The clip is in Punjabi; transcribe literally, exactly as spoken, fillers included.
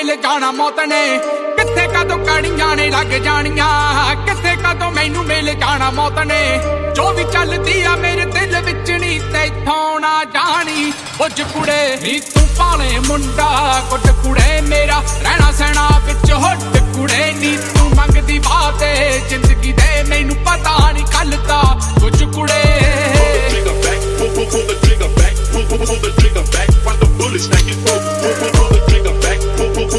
ਮਿਲ ਜਾਣਾ ਮੌਤ ਨੇ ਕਿੱਥੇ ਕਦੋਂ ਕੜੀਆਂ ਨੇ ਲੱਗ ਜਾਣੀਆਂ ਕਿੱਥੇ ਕਦੋਂ ਮੈਨੂੰ ਮਿਲ ਜਾਣਾ ਮੌਤ ਨੇ ਜੋ ਵੀ ਚੱਲਦੀ ਆ ਮੇਰੇ ਦਿਲ ਵਿੱਚ ਨੀ ਤੈਥੋਂ ਨਾ ਜਾਣੀ ਕੁਝ ਕੁੜੇ ਨੀ ਤੂੰ ਪਾਲੇ ਮੁੰਡਾ ਕੁੱਟ ਕੁੜੇ ਮੇਰਾ